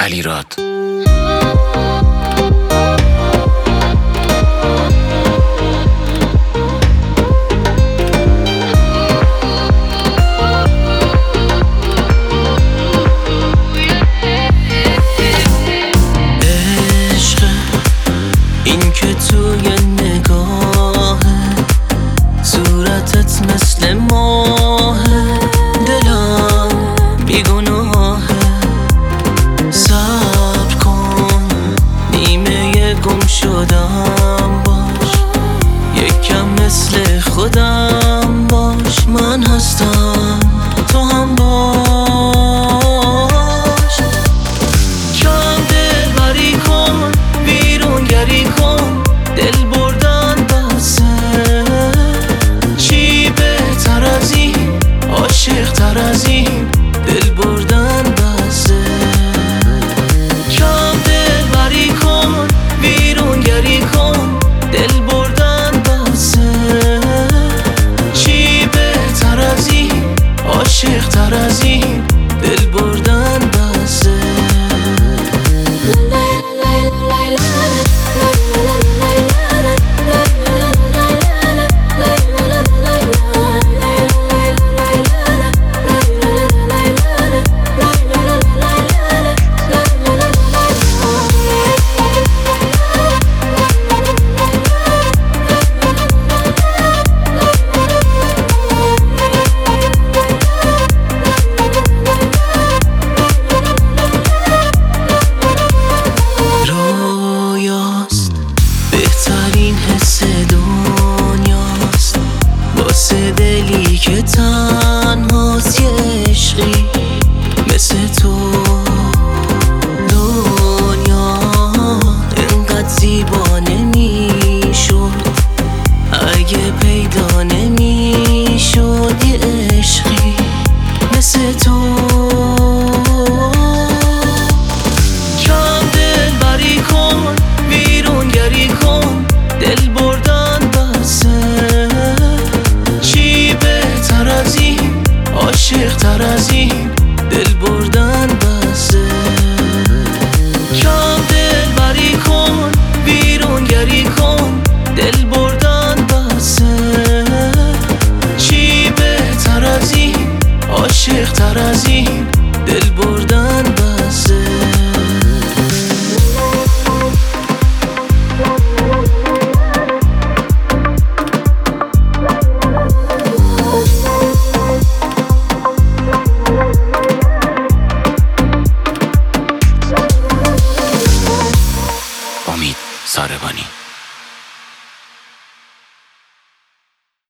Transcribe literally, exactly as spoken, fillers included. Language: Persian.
علیراد. این که توی نگاه صورتت مثل ماه، دلم بیگناهه. صبر کن نیمه گم شدم باش، یکم مثل خودم باش. من هستم تو هم باش. کم دل بری کن، بیرونگری کن، دل بردن بسه. چی بهتر از این، عاشق تر از این، دل بردن بسه. کم دل بری کن، بیرونگری کن، دل بردن بسه. چی بهتر از این، عاشق تر از این، دل بردن بسه. بهترین حس دنیاست واسه دلی که تنهاست. یه عشقی مثل تو دنیا انقدر زیبا نمیشد اگه پیدا نمیشد. یه عشقی مثل تو. کم دل بری کن، بیرونگری کن، دل بردن بسه. چی بهتر از این، عاشق تر از این، دل بردن بسه. کم دل بری کن، بیرونگری کن، دل بردن بسه. چی بهتر از این، عاشق تر از این، دل بردن بسه. امید ساربانی.